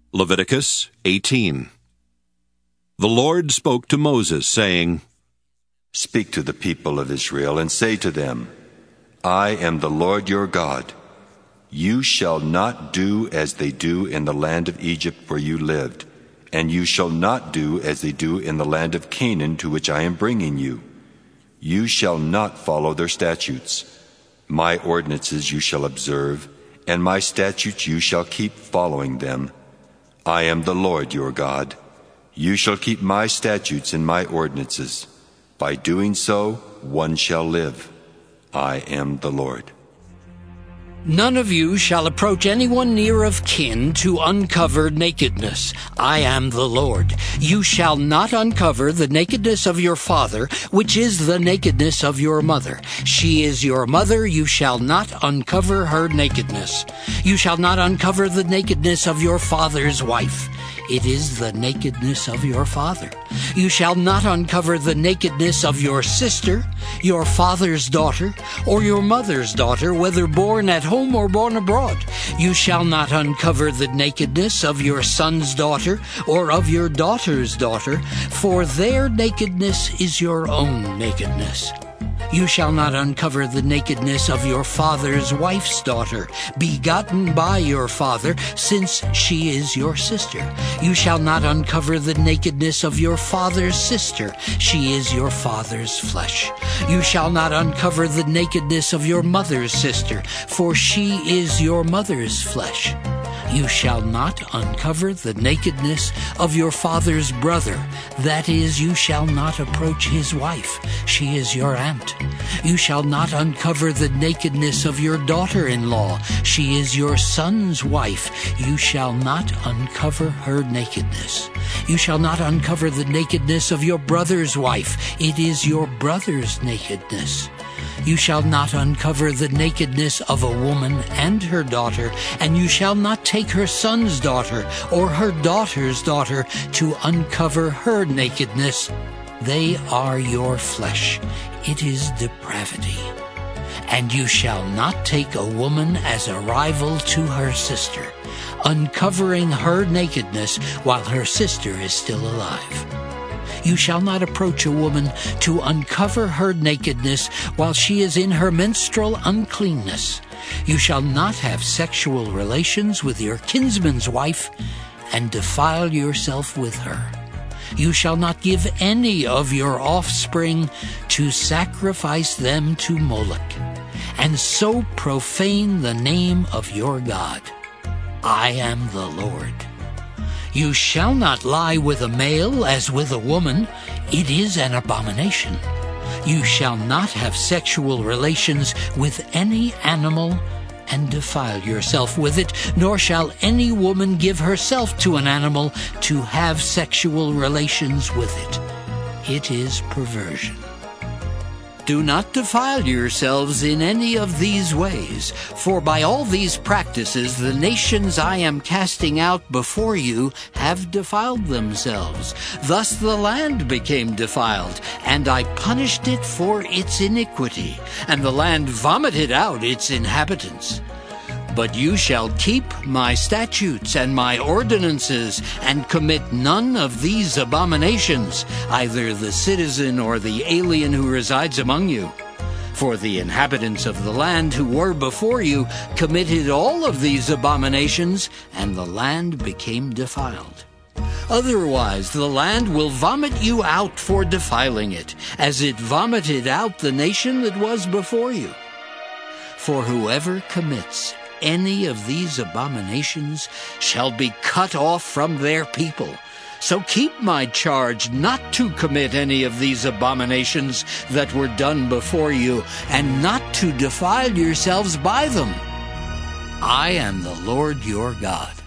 Leviticus 18. The Lord spoke to Moses, saying, Speak to the people of Israel and say to them, I am the Lord your God. You shall not do as they do in the land of Egypt where you lived, and you shall not do as they do in the land of Canaan to which I am bringing you. You shall not follow their statutes. My ordinances you shall observe, and my statutes you shall keep following them. I am the Lord your God. You shall keep my statutes and my ordinances. By doing so, one shall live. I am the Lord. None of you shall approach anyone near of kin to uncover nakedness. I am the Lord. You shall not uncover the nakedness of your father, which is the nakedness of your mother. She is your mother. You shall not uncover her nakedness. You shall not uncover the nakedness of your father's wife. It is the nakedness of your father. You shall not uncover the nakedness of your sister, your father's daughter, or your mother's daughter, whether born at home or born abroad. You shall not uncover the nakedness of your son's daughter or of your daughter's daughter, for their nakedness is your own nakedness. You shall not uncover the nakedness of your father's wife's daughter, begotten by your father, since she is your sister. You shall not uncover the nakedness of your father's sister. She is your father's flesh. You shall not uncover the nakedness of your mother's sister, for she is your mother's flesh. You shall not uncover the nakedness of your father's brother. That is, you shall not approach his wife. She is your aunt. You shall not uncover the nakedness of your daughter-in-law. She is your son's wife. You shall not uncover her nakedness. You shall not uncover the nakedness of your brother's wife. It is your brother's nakedness. You shall not uncover the nakedness of a woman and her daughter, and you shall not take her son's daughter or her daughter's daughter to uncover her nakedness. They are your flesh. It is depravity. And you shall not take a woman as a rival to her sister, uncovering her nakedness while her sister is still alive. You shall not approach a woman to uncover her nakedness while she is in her menstrual uncleanness. You shall not have sexual relations with your kinsman's wife and defile yourself with her. You shall not give any of your offspring to sacrifice them to Moloch, and so profane the name of your God. I am the Lord. You shall not lie with a male as with a woman. It is an abomination. You shall not have sexual relations with any animal and defile yourself with it, nor shall any woman give herself to an animal to have sexual relations with it. It is perversion. Do not defile yourselves in any of these ways, for by all these practices the nations I am casting out before you have defiled themselves. Thus the land became defiled, and I punished it for its iniquity, and the land vomited out its inhabitants. But you shall keep my statutes and my ordinances, and commit none of these abominations, either the citizen or the alien who resides among you. For the inhabitants of the land who were before you committed all of these abominations, and the land became defiled. Otherwise the land will vomit you out for defiling it, as it vomited out the nation that was before you. For whoever commits any of these abominations shall be cut off from their people. So keep my charge not to commit any of these abominations that were done before you, and not to defile yourselves by them. I am the Lord your God.